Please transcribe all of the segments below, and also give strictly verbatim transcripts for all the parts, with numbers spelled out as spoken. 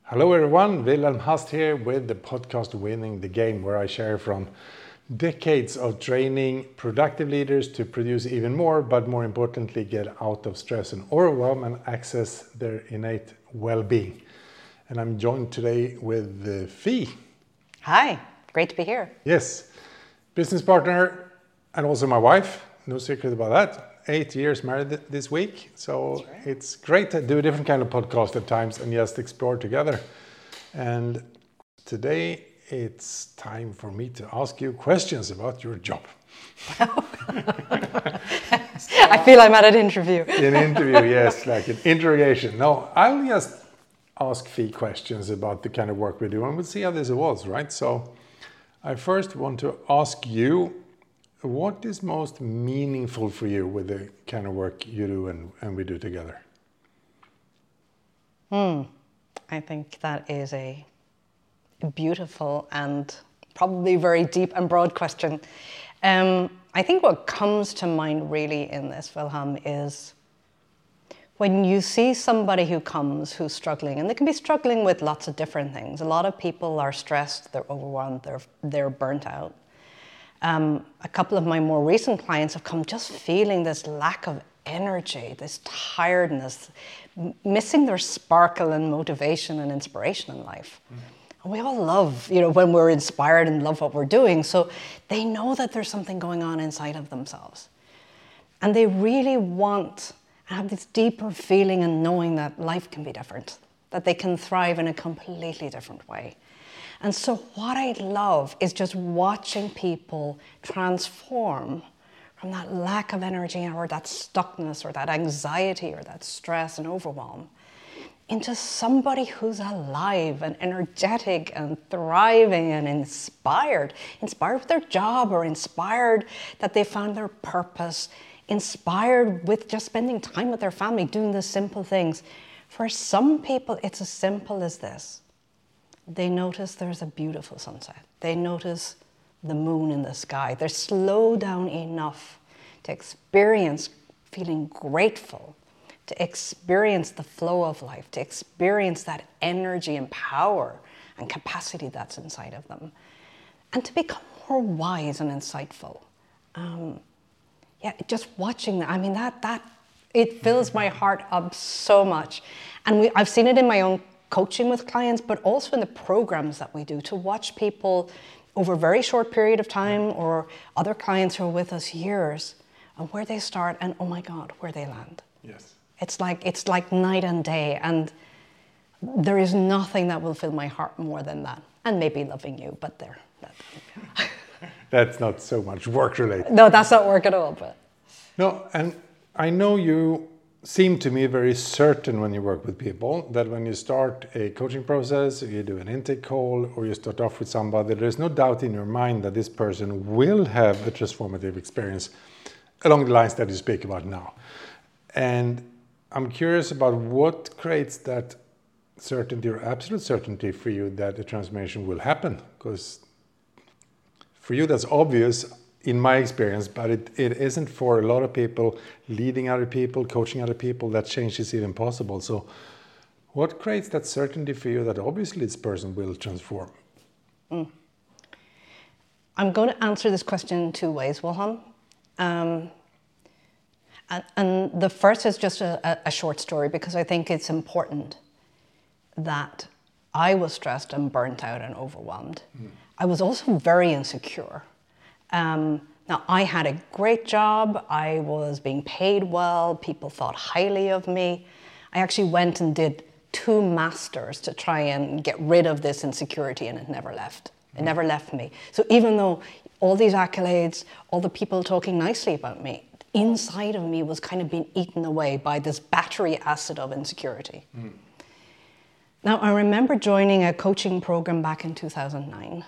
Hello everyone, Wilhelm Hast here with the podcast Winning the Game, where I share from decades of training productive leaders to produce even more, but more importantly get out of stress and overwhelm and access their innate well-being. And I'm joined today with uh, Fi. Hi, great to be here. Yes, business partner and also my wife, no secret about that. Eight years married this week, so right. It's great to do a different kind of podcast at times and just explore together. And today it's time for me to ask you questions about your job. I feel I'm at an interview. An interview, yes, like an interrogation. No, I'll just ask Fi questions about the kind of work we do and we'll see how this evolves, right? So I first want to ask you, what is most meaningful for you with the kind of work you do and, and we do together? Hmm. I think that is a beautiful and probably very deep and broad question. Um, I think what comes to mind really in this, Wilhelm, is when you see somebody who comes who's struggling, and they can be struggling with lots of different things. A lot of people are stressed, they're overwhelmed, they're, they're burnt out. Um, a couple of my more recent clients have come just feeling this lack of energy, this tiredness, m- missing their sparkle and motivation and inspiration in life. Mm. And we all love, you know, when we're inspired and love what we're doing. So they know that there's something going on inside of themselves. And they really want and have this deeper feeling and knowing that life can be different, that they can thrive in a completely different way. And so what I love is just watching people transform from that lack of energy or that stuckness or that anxiety or that stress and overwhelm into somebody who's alive and energetic and thriving and inspired, inspired with their job or inspired that they found their purpose, inspired with just spending time with their family, doing the simple things. For some people, it's as simple as this. They notice there's a beautiful sunset. They notice the moon in the sky. They're slowed down enough to experience feeling grateful, to experience the flow of life, to experience that energy and power and capacity that's inside of them, and to become more wise and insightful. Um, yeah, just watching that, I mean, that, that it fills my heart up so much. And we, I've seen it in my own coaching with clients, but also in the programs that we do, to watch people over a very short period of time, or other clients who are with us years, and where they start and oh my God, where they land. Yes. It's like it's like night and day, and there is nothing that will fill my heart more than that. And maybe loving you, but there. That, yeah. That's not so much work related. No, that's not work at all. But no, and I know you seem to me very certain when you work with people that when you start a coaching process, or you do an intake call, or you start off with somebody, there's no doubt in your mind that this person will have a transformative experience along the lines that you speak about now. And I'm curious about what creates that certainty or absolute certainty for you that the transformation will happen, because for you that's obvious in my experience, but it, it isn't for a lot of people. Leading other people, coaching other people, that change is even possible. So what creates that certainty for you that obviously this person will transform? Mm. I'm going to answer this question in two ways, Wilhelm. Um, and, and the first is just a, a short story, because I think it's important that I was stressed and burnt out and overwhelmed. Mm. I was also very insecure. Um, now, I had a great job. I was being paid well. People thought highly of me. I actually went and did two masters to try and get rid of this insecurity, and it never left. It never left me. So even though all these accolades, all the people talking nicely about me, inside of me was kind of being eaten away by this battery acid of insecurity. Mm. Now, I remember joining a coaching program back in two thousand nine.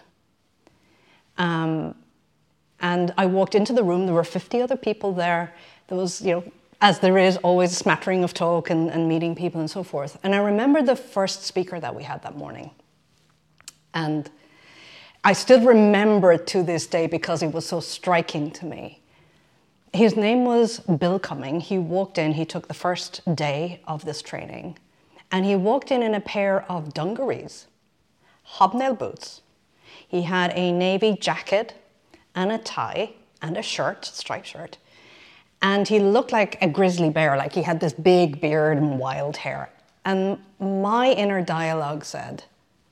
Um, And I walked into the room, there were fifty other people there. There was, you know, as there is always a smattering of talk and, and meeting people and so forth. And I remember the first speaker that we had that morning. And I still remember it to this day because it was so striking to me. His name was Bill Cumming. He walked in, he took the first day of this training. And he walked in in a pair of dungarees, hobnail boots. He had a navy jacket and a tie and a shirt, striped shirt. And he looked like a grizzly bear, like he had this big beard and wild hair. And my inner dialogue said,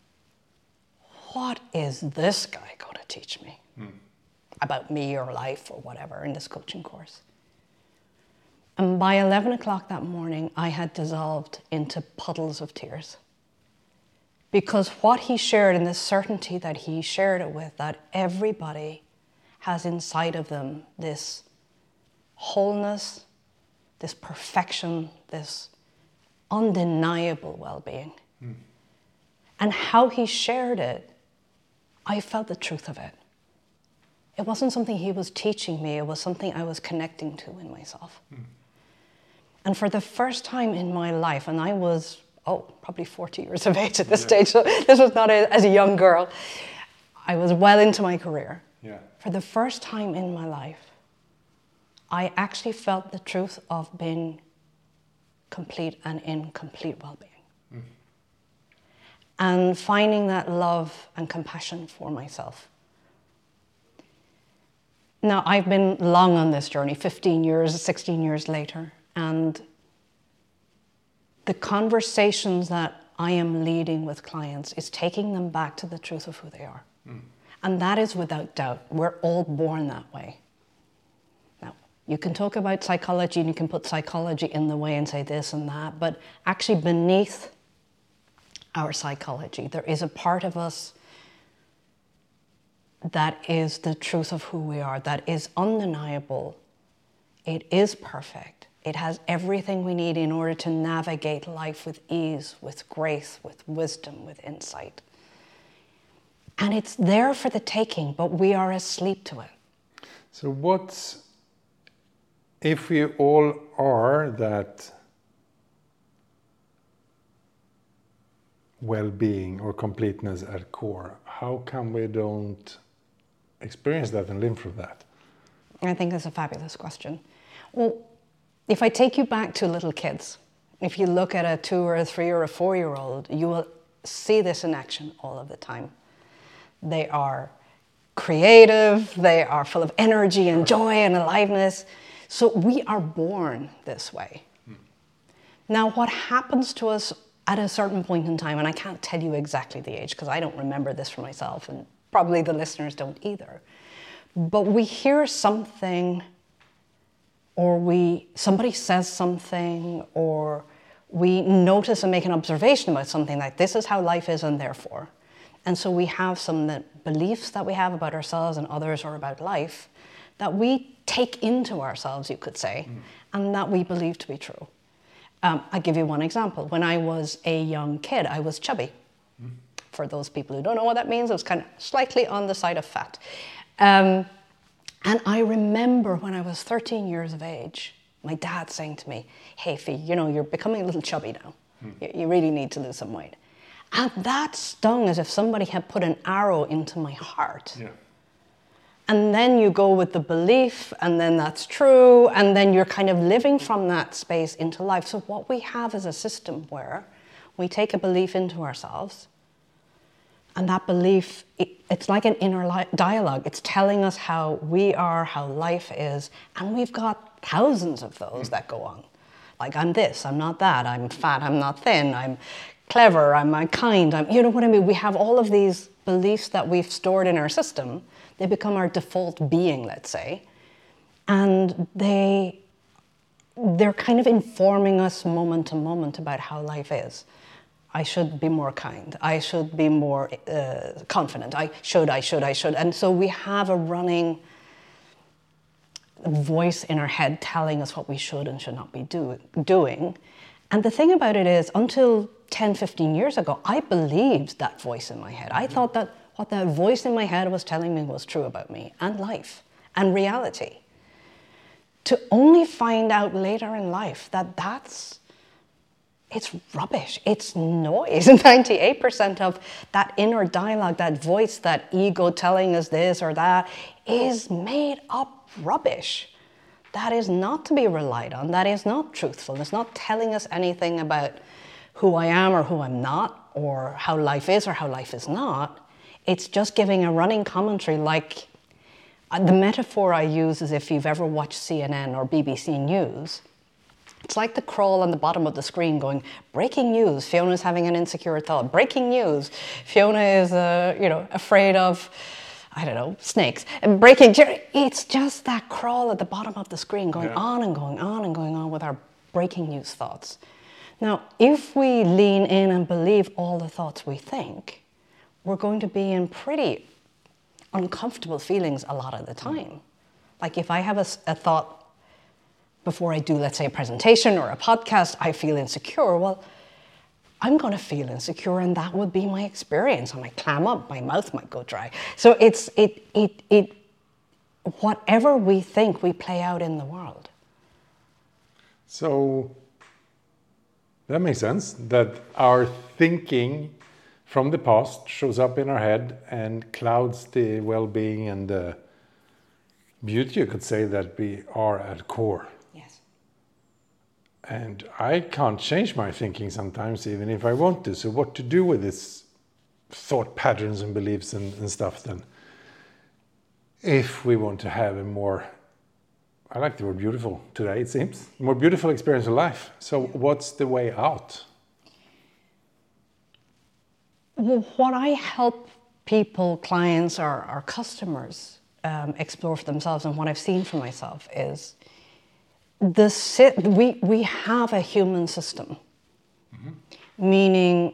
what is this guy going to teach me mm. about me or life or whatever in this coaching course? And by eleven o'clock that morning, I had dissolved into puddles of tears. Because what he shared, and the certainty that he shared it with, that everybody has inside of them this wholeness, this perfection, this undeniable well-being. Mm. And how he shared it, I felt the truth of it. It wasn't something he was teaching me, it was something I was connecting to in myself. Mm. And for the first time in my life, and I was, oh, probably forty years of age at this yeah. stage, so this was not a, as a young girl, I was well into my career. Yeah. For the first time in my life, I actually felt the truth of being complete and in complete well-being. Mm. And finding that love and compassion for myself. Now, I've been long on this journey, fifteen years, sixteen years later, and the conversations that I am leading with clients is taking them back to the truth of who they are. Mm. And that is without doubt. We're all born that way. Now, you can talk about psychology and you can put psychology in the way and say this and that, but actually beneath our psychology, there is a part of us that is the truth of who we are, that is undeniable. It is perfect. It has everything we need in order to navigate life with ease, with grace, with wisdom, with insight. And it's there for the taking, but we are asleep to it. So what's, if we all are that well-being or completeness at core, how come we don't experience that and live through that? I think that's a fabulous question. Well, if I take you back to little kids, if you look at a two or a three or a four-year-old, you will see this in action all of the time. They are creative, they are full of energy and joy and aliveness. So we are born this way. Hmm. Now, what happens to us at a certain point in time, and I can't tell you exactly the age because I don't remember this for myself, and probably the listeners don't either, but we hear something, or we somebody says something, or we notice and make an observation about something like this is how life is and therefore. And so we have some that beliefs that we have about ourselves and others or about life that we take into ourselves, you could say, mm. and that we believe to be true. Um, I'll give you one example. When I was a young kid, I was chubby. Mm. For those people who don't know what that means, it was kind of slightly on the side of fat. Um, and I remember when I was thirteen years of age, my dad saying to me, hey, Fee, you know, you're becoming a little chubby now. Mm. You, you really need to lose some weight. And that stung as if somebody had put an arrow into my heart. Yeah. And then you go with the belief, and then that's true, and then you're kind of living from that space into life. So what we have is a system where we take a belief into ourselves, and that belief, it, it's like an inner li- dialogue. It's telling us how we are, how life is, and we've got thousands of those that go on. Like, I'm this, I'm not that, I'm fat, I'm not thin, I'm clever, I'm, I'm kind, I'm, you know what I mean? We have all of these beliefs that we've stored in our system. They become our default being, let's say, and they, they're kind of informing us moment to moment about how life is. I should be more kind. I should be more uh, confident. I should, I should, I should. And so we have a running voice in our head telling us what we should and should not be do, doing. And the thing about it is, until ten, fifteen years ago, I believed that voice in my head. I thought that what that voice in my head was telling me was true about me and life and reality. To only find out later in life that that's, it's rubbish, it's noise. ninety-eight percent of that inner dialogue, that voice, that ego telling us this or that, is made up rubbish. That is not to be relied on. That is not truthful. It's not telling us anything about who I am or who I'm not, or how life is or how life is not. It's just giving a running commentary. Like, uh, the metaphor I use is if you've ever watched C N N or B B C News, it's like the crawl on the bottom of the screen going, breaking news, Fiona's having an insecure thought. Breaking news, Fiona is uh, you know, afraid of, I don't know, snakes. And breaking, it's just that crawl at the bottom of the screen going yeah. on and going on and going on with our breaking news thoughts. Now, if we lean in and believe all the thoughts we think, we're going to be in pretty uncomfortable feelings a lot of the time. Like if I have a, a thought before I do, let's say, a presentation or a podcast, I feel insecure. Well, I'm going to feel insecure, and that would be my experience. I might clam up, my mouth might go dry. So it's it it it whatever we think, we play out in the world. So that makes sense. That our thinking from the past shows up in our head and clouds the well-being and the beauty, you could say, that we are at core. Yes. And I can't change my thinking sometimes, even if I want to. So what to do with this thought patterns and beliefs and, and stuff then? If we want to have a more, I like the word beautiful today, it seems, more beautiful experience of life. So what's the way out? Well, what I help people, clients, or our customers um, explore for themselves, and what I've seen for myself is the si- we we have a human system, mm-hmm. meaning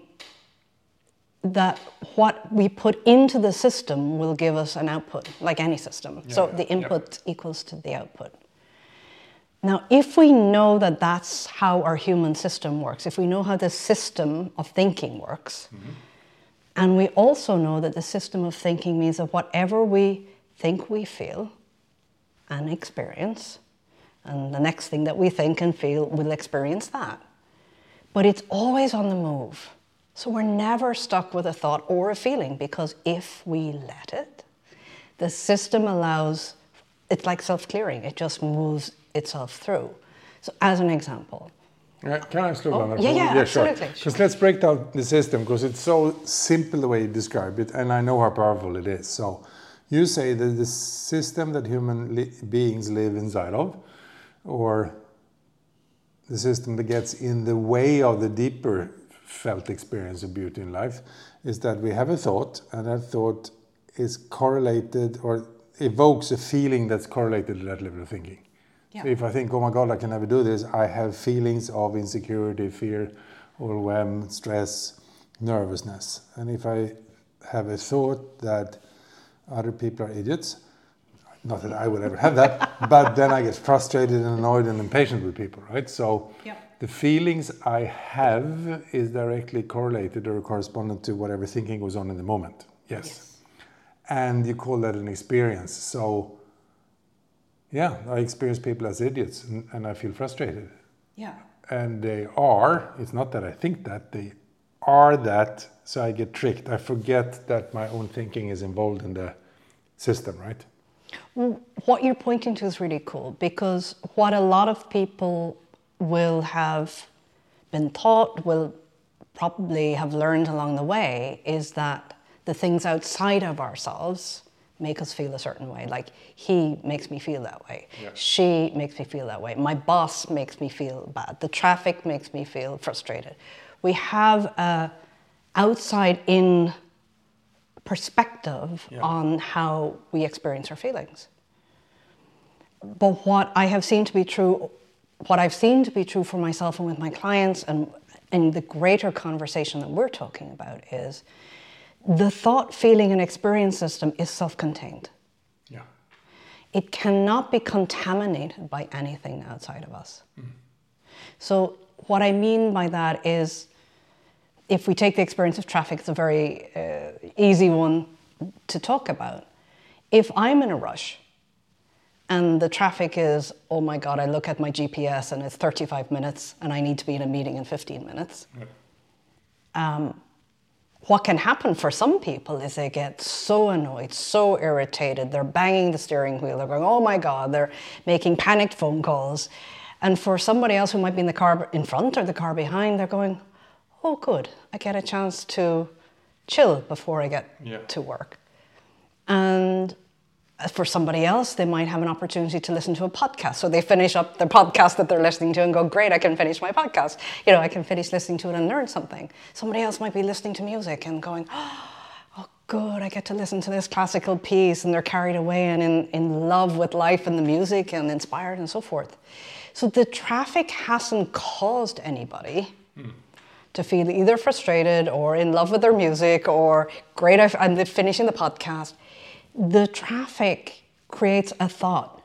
that what we put into the system will give us an output, like any system. Yeah, so yeah, the input yeah. equals to the output. Now, if we know that that's how our human system works, if we know how the system of thinking works, mm-hmm. and we also know that the system of thinking means that whatever we think we feel and experience, and the next thing that we think and feel, we'll experience that. But it's always on the move. So we're never stuck with a thought or a feeling, because if we let it, the system allows, it's like self-clearing, it just moves itself through. So as an example. Yeah, can I slow down? Oh, yeah, yeah, yeah, absolutely. Because sure. let's break down the system, because it's so simple the way you describe it, and I know how powerful it is. So you say that the system that human li- beings live inside of, or the system that gets in the way of the deeper felt experience of beauty in life, is that we have a thought, and that thought is correlated or evokes a feeling that's correlated to that level of thinking. Yeah. So if I think, oh my God, I can never do this, I have feelings of insecurity, fear, overwhelm, stress, nervousness. And if I have a thought that other people are idiots, not that I would ever have that, but then I get frustrated and annoyed and impatient with people, right? So yeah. the feelings I have is directly correlated or correspondent to whatever thinking goes on in the moment. Yes. yes. And you call that an experience. So yeah, I experience people as idiots, and, and I feel frustrated. Yeah. And they are, it's not that I think that, they are that, so I get tricked. I forget that my own thinking is involved in the system, right? Well, what you're pointing to is really cool, because what a lot of people will have been taught, will probably have learned along the way, is that the things outside of ourselves make us feel a certain way. Like, he makes me feel that way. Yeah. She makes me feel that way. My boss makes me feel bad. The traffic makes me feel frustrated. We have a outside-in perspective yeah. on how we experience our feelings. But what I have seen to be true, what I've seen to be true for myself and with my clients, and in the greater conversation that we're talking about, is the thought, feeling, and experience system is self-contained. Yeah. It cannot be contaminated by anything outside of us. Mm. So what I mean by that is, if we take the experience of traffic, it's a very uh, easy one to talk about. If I'm in a rush and the traffic is, oh my God, I look at my G P S and it's thirty-five minutes and I need to be in a meeting in fifteen minutes. Yeah. Um, What can happen for some people is they get so annoyed, so irritated, they're banging the steering wheel, they're going, oh my God, they're making panicked phone calls. And for somebody else who might be in the car in front or the car behind, they're going, oh, good, I get a chance to chill before I get Yeah. to work. And for somebody else, they might have an opportunity to listen to a podcast. So they finish up their podcast that they're listening to and go, great, I can finish my podcast. You know, I can finish listening to it and learn something. Somebody else might be listening to music and going, oh, good, I get to listen to this classical piece, and they're carried away and in, in love with life and the music and inspired and so forth. So the traffic hasn't caused anybody mm. to feel either frustrated or in love with their music or great, I'm finishing the podcast. The traffic creates a thought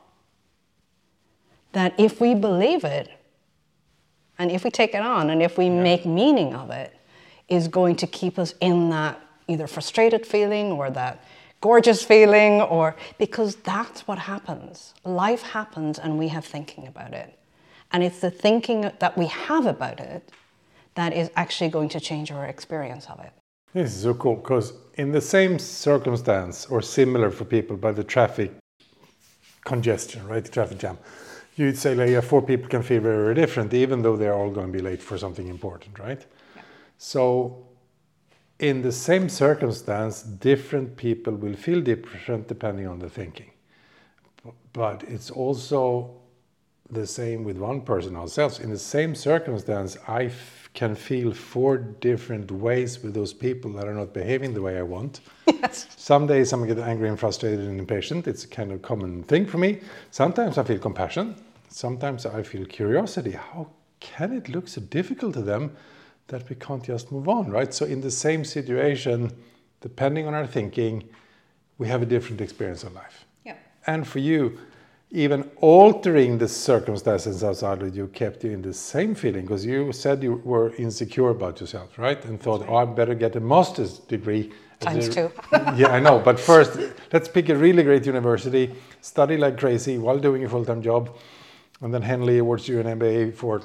that if we believe it, and if we take it on, and if we yeah. make meaning of it, is going to keep us in that either frustrated feeling or that gorgeous feeling, or because that's what happens. Life happens and we have thinking about it. And it's the thinking that we have about it that is actually going to change our experience of it. This is so cool, because in the same circumstance, or similar for people, by the traffic congestion, right, the traffic jam, you'd say, like, yeah, four people can feel very, very different, even though they're all going to be late for something important, right? Yeah. So in the same circumstance, different people will feel different depending on the thinking. But it's also the same with one person ourselves. In the same circumstance, I f- can feel four different ways with those people that are not behaving the way I want. Yes. Some days I'm getting angry and frustrated and impatient. It's a kind of common thing for me. Sometimes I feel compassion. Sometimes I feel curiosity. How can it look so difficult to them that we can't just move on, right? So in the same situation, depending on our thinking, we have a different experience of life. Yeah. And for you, even altering the circumstances outside of you kept you in the same feeling, because you said you were insecure about yourself, right? And thought, right. oh, I better get a master's degree. Times two. Yeah, I know. But first, let's pick a really great university, study like crazy while doing a full-time job. And then Henley awards you an M B A for,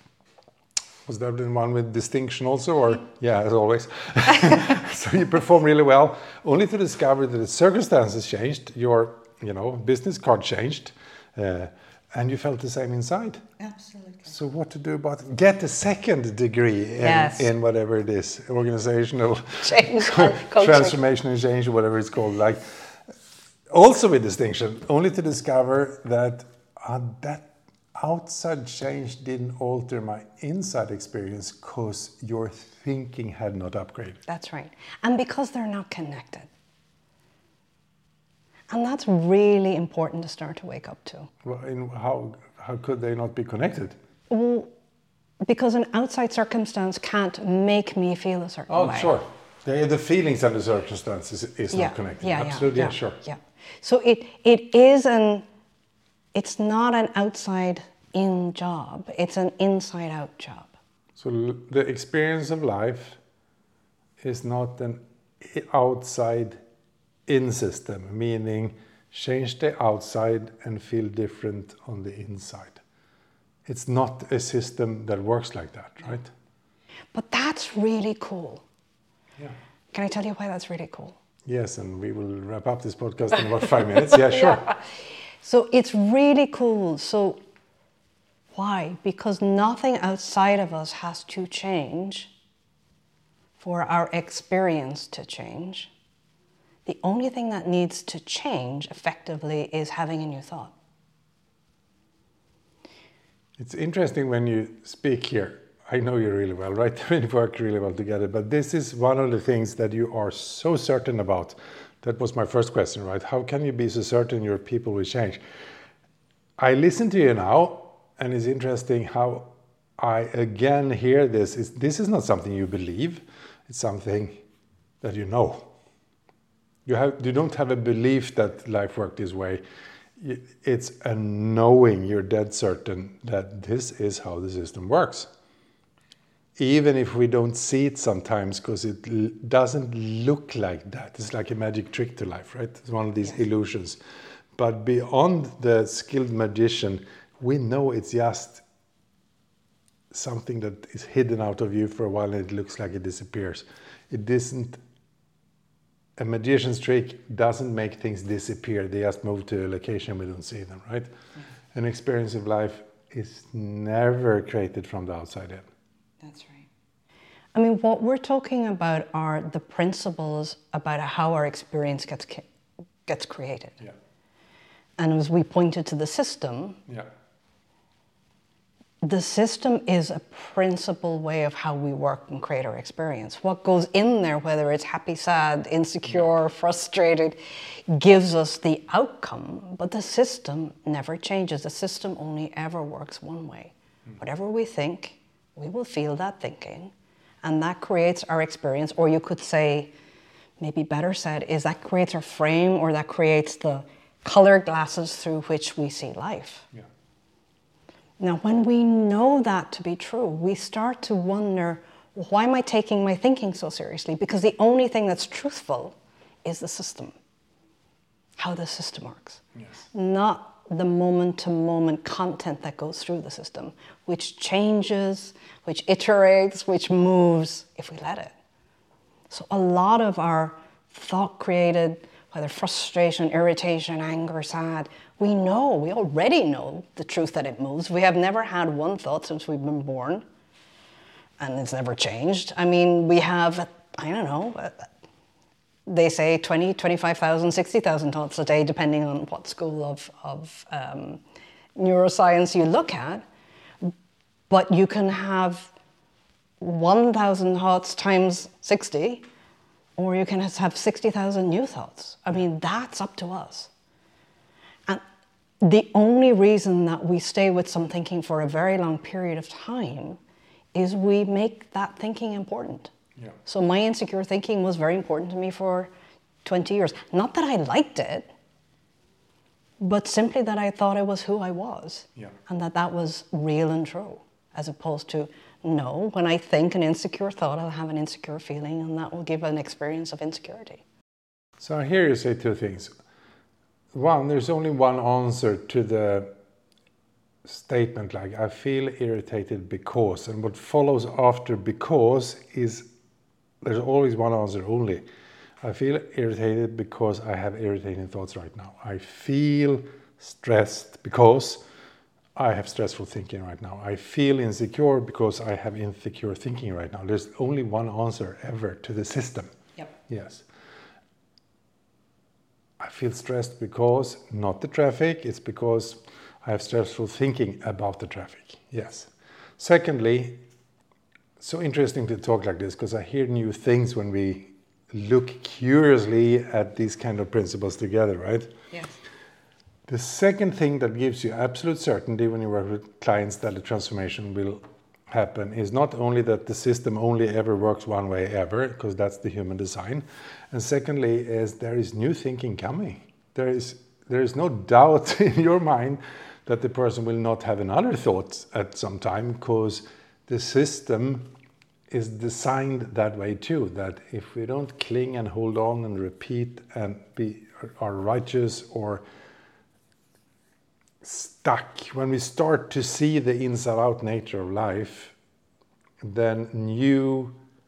was that the one with distinction also? Or, yeah, as always. So you perform really well, only to discover that the circumstances changed, your you know, business card changed, uh, and you felt the same inside. Absolutely. So what to do about it? Get a second degree in, yes. in whatever it is, organizational change, transformation and change, or whatever it's called. Like, also with distinction, only to discover that uh, that outside change didn't alter my inside experience because your thinking had not upgraded. That's right. And because they're not connected. And that's really important to start to wake up to. Well, in how how could they not be connected? Well, because an outside circumstance can't make me feel a certain oh, way. Oh, sure. The, the feelings and the circumstances is yeah, not connected. Yeah, Absolutely, yeah, yeah, sure. Yeah. So it it is an, it's not an outside-in job. It's an inside-out job. So the experience of life is not an outside in system, meaning change the outside and feel different on the inside. It's not a system that works like that, right? But that's really cool. Yeah. Can I tell you why that's really cool? Yes, and we will wrap up this podcast in about five minutes. Yeah, sure. Yeah. So it's really cool. So why? Because nothing outside of us has to change for our experience to change. The only thing that needs to change effectively is having a new thought. It's interesting when you speak here. I know you really well, right? We work really well together. But this is one of the things that you are so certain about. That was my first question, right? How can you be so certain your people will change? I listen to you now, and it's interesting how I again hear this. It's, this is not something you believe. It's something that you know. You have, you don't have a belief that life works this way. It's a knowing, you're dead certain that this is how the system works. Even if we don't see it sometimes, because it l- doesn't look like that. It's like a magic trick to life, right? It's one of these yes. illusions. But beyond the skilled magician, we know it's just something that is hidden out of you for a while and it looks like it disappears. It isn't. A magician's trick doesn't make things disappear. They just move to a location we don't see them, right? Mm-hmm. An experience of life is never created from the outside in. That's right. I mean, what we're talking about are the principles about how our experience gets gets created. Yeah. And as we pointed to the system, yeah. the system is a principal way of how we work and create our experience. What goes in there, whether it's happy, sad, insecure, yeah. frustrated, gives us the outcome, but the system never changes. The system only ever works one way. Mm. Whatever we think, we will feel that thinking, and that creates our experience, or you could say, maybe better said, is that creates our frame, or that creates the color glasses through which we see life. Yeah. Now, when we know that to be true, we start to wonder, well, why am I taking my thinking so seriously? Because the only thing that's truthful is the system, how the system works, yes. not the moment-to-moment content that goes through the system, which changes, which iterates, which moves, if we let it. So a lot of our thought-created, whether frustration, irritation, anger, sad, we know, we already know the truth that it moves. We have never had one thought since we've been born, and it's never changed. I mean, we have, I don't know, they say twenty, twenty-five thousand, sixty thousand thoughts a day, depending on what school of, of um, neuroscience you look at. But you can have one thousand thoughts times sixty, or you can have sixty thousand new thoughts. I mean, that's up to us. And the only reason that we stay with some thinking for a very long period of time is we make that thinking important. Yeah. So my insecure thinking was very important to me for twenty years. Not that I liked it, but simply that I thought it was who I was. Yeah. And that that was real and true, as opposed to, no, when I think an insecure thought, I'll have an insecure feeling, and that will give an experience of insecurity. So I hear you say two things. One, there's only one answer to the statement like, I feel irritated because, and what follows after because is, there's always one answer only. I feel irritated because I have irritating thoughts right now. I feel stressed because I have stressful thinking right now. I feel insecure because I have insecure thinking right now. There's only one answer ever to the system. Yep. Yes. I feel stressed because, not the traffic, it's because I have stressful thinking about the traffic. Yes. Secondly, so interesting to talk like this because I hear new things when we look curiously at these kind of principles together, right? Yes. The second thing that gives you absolute certainty when you work with clients that the transformation will happen is not only that the system only ever works one way ever, because that's the human design, and secondly is there is new thinking coming. There is there is no doubt in your mind that the person will not have another thought at some time, because the system is designed that way too, that if we don't cling and hold on and repeat and be are righteous or stuck, when we start to see the inside out nature of life, then new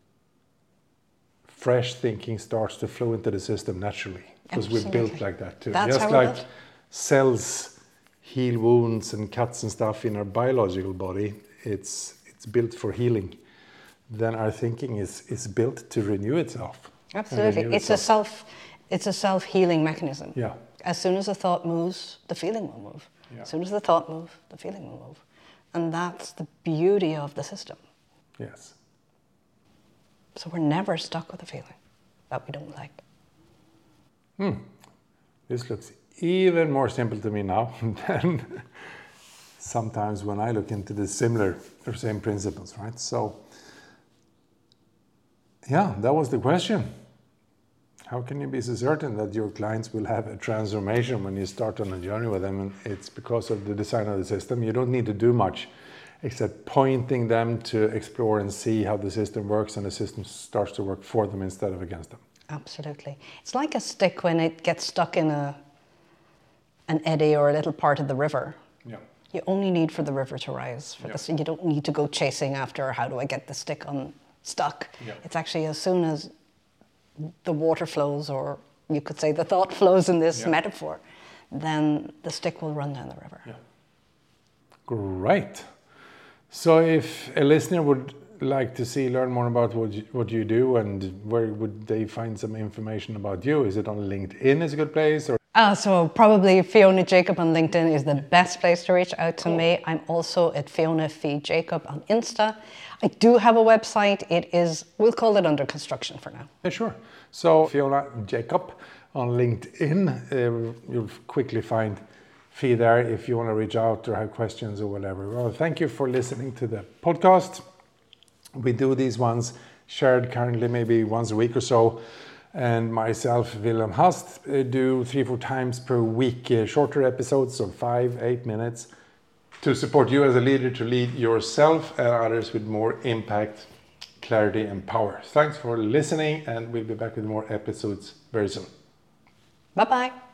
fresh thinking starts to flow into the system naturally, because we're built like that too. That's just like cells heal wounds and cuts and stuff in our biological body, it's it's built for healing. Then our thinking is is built to renew itself. Absolutely. Renew it's itself. a self it's a self-healing mechanism. Yeah. As soon as a thought moves, the feeling will move. Yeah. As soon as the thought moves, the feeling will move. And that's the beauty of the system. Yes. So we're never stuck with a feeling that we don't like. Hmm. This looks even more simple to me now than sometimes when I look into the similar or same principles, right? So, yeah, that was the question. How can you be so certain that your clients will have a transformation when you start on a journey with them? And it's because of the design of the system. You don't need to do much except pointing them to explore and see how the system works, and the system starts to work for them instead of against them. Absolutely. It's like a stick when it gets stuck in a an eddy or a little part of the river. Yeah. You only need for the river to rise. For Yeah. the, you don't need to go chasing after how do I get the stick unstuck. Yeah. It's actually as soon as the water flows, or you could say the thought flows in this Yeah. metaphor, then the stick will run down the river. Yeah. Great. So if a listener would like to see, learn more about what you, what you do, and where would they find some information about you? Is it on LinkedIn is a good place? Or Uh, so probably Fiona Jacob on LinkedIn is the best place to reach out to cool. me. I'm also at Fiona Fee Jacob on Insta. I do have a website. It is, we'll call it under construction for now. Yeah, sure. So Fiona Jacob on LinkedIn, uh, you'll quickly find Fee there if you want to reach out or have questions or whatever. Well, thank you for listening to the podcast. We do these ones shared currently maybe once a week or so. And myself, Wilhelm Hast, uh, do three, four times per week, uh, shorter episodes of five, eight minutes to support you as a leader to lead yourself and others with more impact, clarity, and power. Thanks for listening, and we'll be back with more episodes very soon. Bye-bye.